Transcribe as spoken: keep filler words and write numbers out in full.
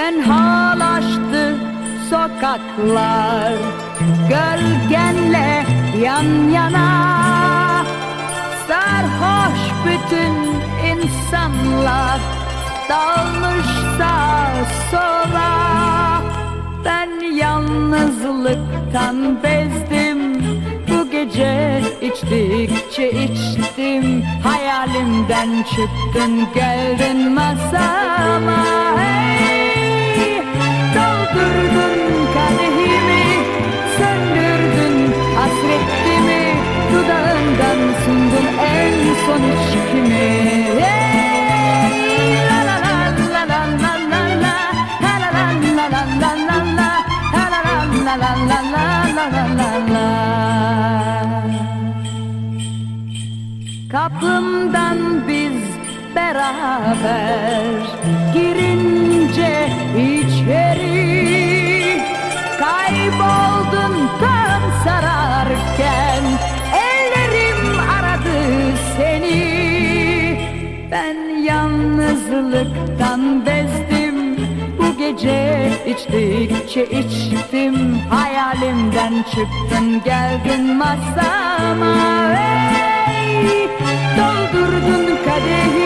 Tenhalaştı sokaklar, gölgenle yan yana. Sarhoş bütün insanlar, dalmış sağa sola. Ben yalnızlıktan bezdim, bu gece içtikçe içtim. Hayalimden çıktın, geldin masama. Hey, doldurdun kadehimi, söndürdün hasretimi. Dudağından sundun en son içkimi. Hey, la la la la la la la la, la la la la la la la la, la la la la la la la la. Kapımdan biz beraber girince içeri, kayboldun tam sararken, ellerim aradı seni. Ben yalnızlıktan bezdim, bu gece içtikçe içtim. Hayalimden çıktın, geldin masama. Hey, doldurdun kadehi,